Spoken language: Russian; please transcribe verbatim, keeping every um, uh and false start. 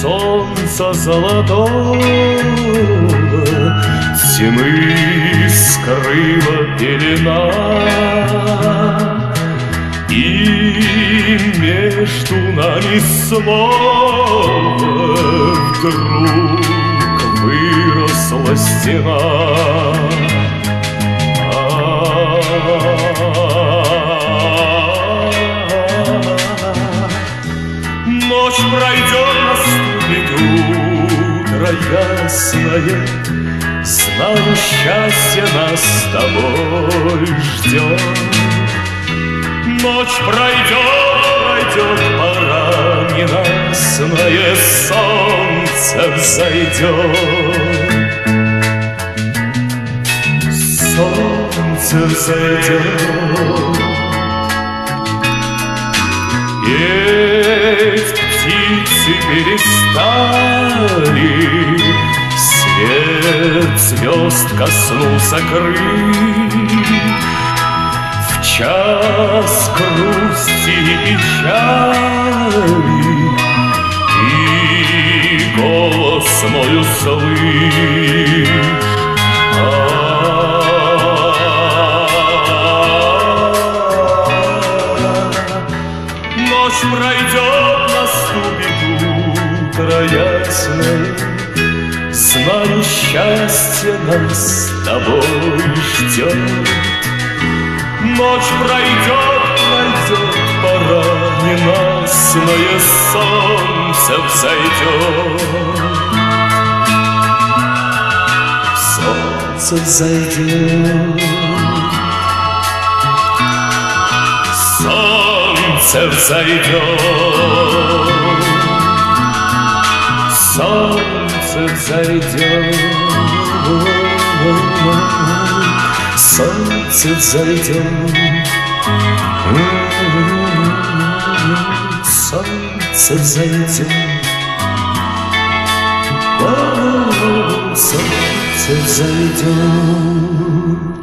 солнца золотого тьмы скрыла пелена, и между нами снова вдруг выросла стена. Ночь пройдет, наступит утро ясное, знаю, счастье нас с тобой ждет. Ночь пройдет, пройдет, пора ненастное, солнце взойдет. Солнце взойдет. Петь птицы перестали, свет звезд коснулся крыль. В час грусти и печали и голос мой услышь. Ночь пройдет, наступит утро ясное, знаю, счастье нас с тобой ждет. Ночь пройдет, пройдет, пора ненастное, солнце взойдет. Солнце взойдет. Солнце взойдет. Солнце взойдет. Солнце взойдет. Солнце взойдет. Солнце взойдет.